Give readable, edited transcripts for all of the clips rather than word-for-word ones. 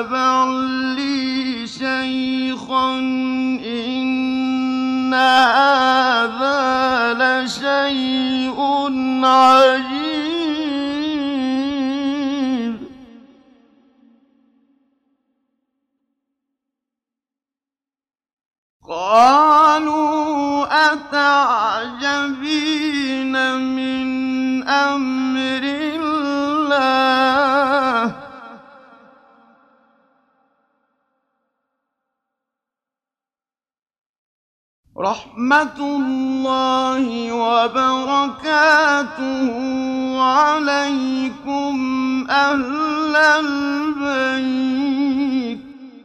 بعلي شيخا إن هذا لشيء عجيب قالوا أتعجبين من أمر الله رحمة الله وبركاته عليكم أهل البيت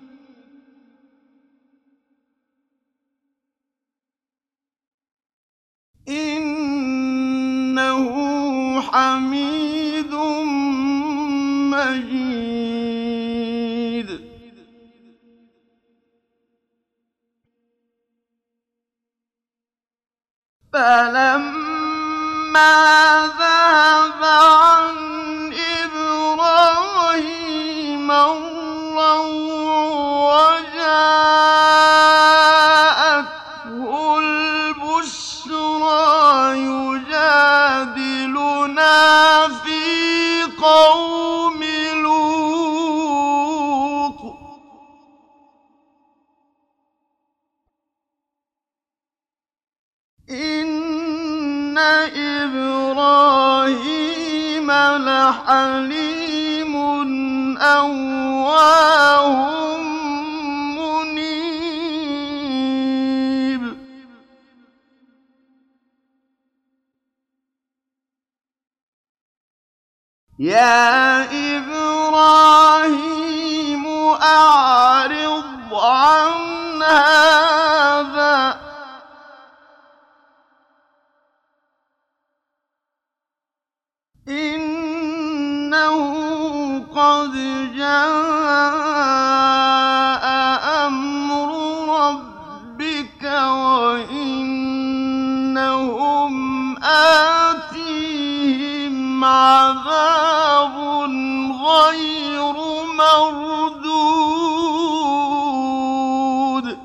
إنه حميد مجيد فلما ذهب عن إبراهيم الروع وجاءته البشرى يجادلنا في قوم لوط إن إبراهيم لحليم أواه منيب يا إبراهيم أعرض عن هذا إنه قد جاء أمر ربك وإنهم آتيهم عذاب غير مردود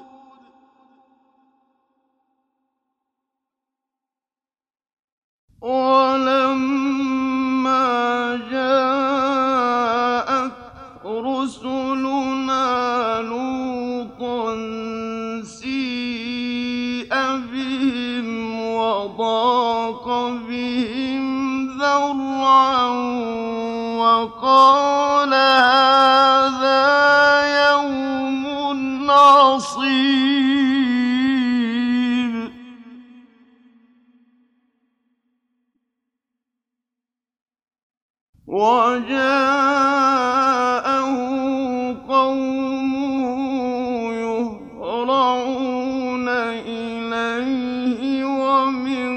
ولما جاءت رسلنا لوطا سيء بهم وضاق بهم ذرعا وقال هذا يوم عصيب وجاءه قومه يهرعون إليه ومن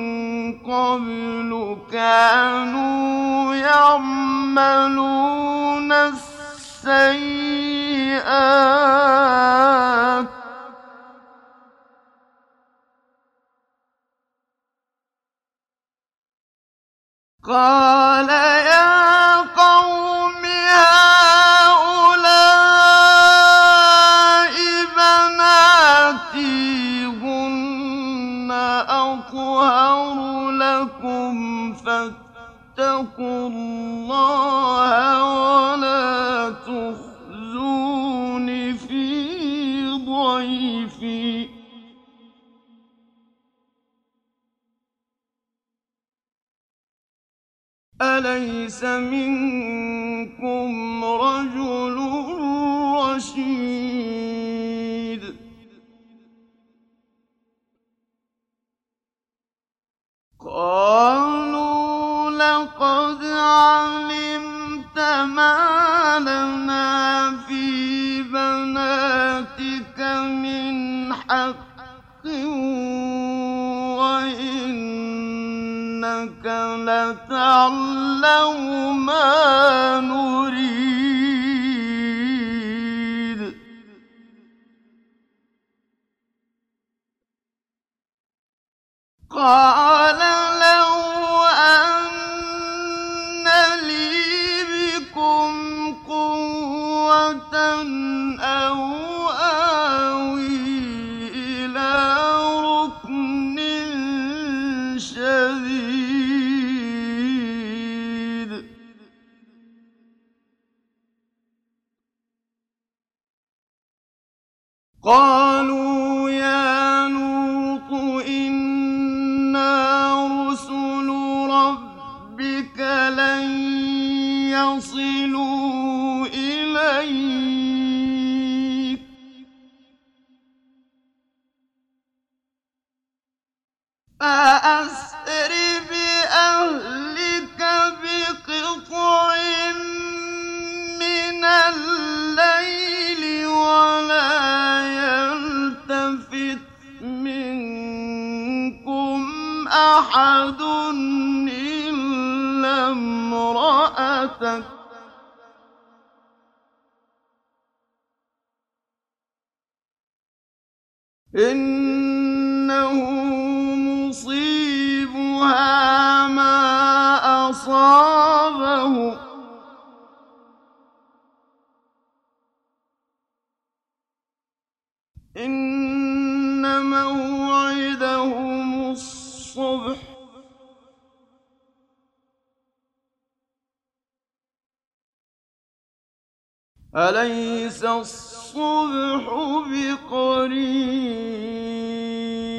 قبل كانوا يعملون السيئات قال يا قوم هؤلاء بناتي هن أطهر لكم فاتقوا الله ولا تخزون في ضيفي أليس منكم رجل رشيد قالوا لقد علمت ما لنا في بناتك من حق وإنك لتعلم ما نريد قال لو أن لي بكم قوة أَوْ آوِي إِلَىٰ رُكْنٍ شَدِيدٍ قَالُوا يَا لُوطُ إِنَّا رُسُلُ رَبِّكَ لَن يَصِلُوا إِلَيْكَ فَأَسْرِ بِأَهْلِكَ بِقِطْعٍ مِّنَ اللَّيْلِ وَلَا يَلْتَفِتْ مِنكُمْ أَحَدٌ إِلَّا امْرَأَتَكَ إِنَّهُ مُصِيبُهَا مَا أَصَابَهُمْ ۚ إِنَّ مَوْعِدَهُمُ الصُّبْحُ ۚ أَلَيْسَ الصُّبْحُ بِقَرِيبٍ